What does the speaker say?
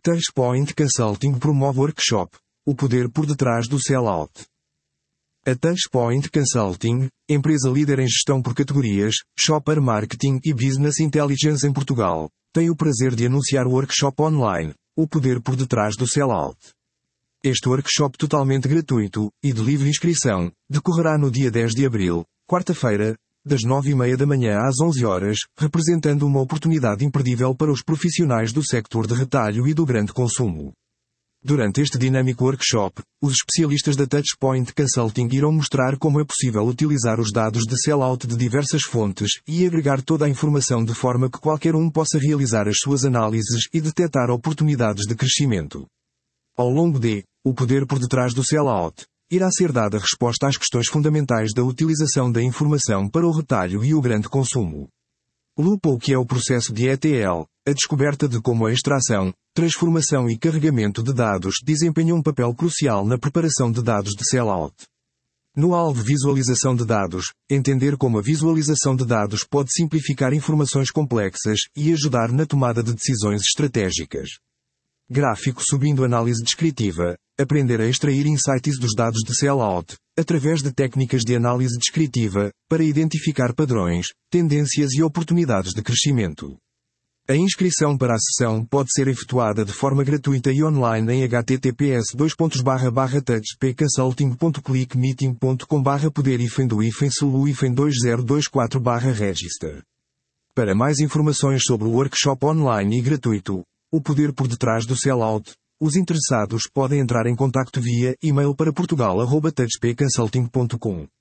Touchpoint Consulting promove workshop, o poder por detrás do sellout. A Touchpoint Consulting, empresa líder em gestão por categorias, shopper marketing e business intelligence em Portugal, tem o prazer de anunciar o workshop online, o poder por detrás do sellout. Este workshop totalmente gratuito, e de livre inscrição, decorrerá no dia 10 de abril, quarta-feira, das 9h30 da manhã às 11 horas, representando uma oportunidade imperdível para os profissionais do sector de retalho e do grande consumo. Durante este dinâmico workshop, os especialistas da Touchpoint Consulting irão mostrar como é possível utilizar os dados de sellout de diversas fontes e agregar toda a informação de forma que qualquer um possa realizar as suas análises e detectar oportunidades de crescimento. Ao longo de O poder por detrás do sellout, irá ser dada resposta às questões fundamentais da utilização da informação para o retalho e o grande consumo. Lupa o que é o processo de ETL, a descoberta de como a extração, transformação e carregamento de dados desempenham um papel crucial na preparação de dados de sellout. No alvo Visualização de dados, entender como a visualização de dados pode simplificar informações complexas e ajudar na tomada de decisões estratégicas. Gráfico subindo análise descritiva, aprender a extrair insights dos dados de sellout, através de técnicas de análise descritiva, para identificar padrões, tendências e oportunidades de crescimento. A inscrição para a sessão pode ser efetuada de forma gratuita e online em https://touchpconsulting.click-meeting.com/poder-do-2024/register. Para mais informações sobre o workshop online e gratuito, o poder por detrás do sellout, os interessados podem entrar em contacto via e-mail para portugal@touchpconsulting.com.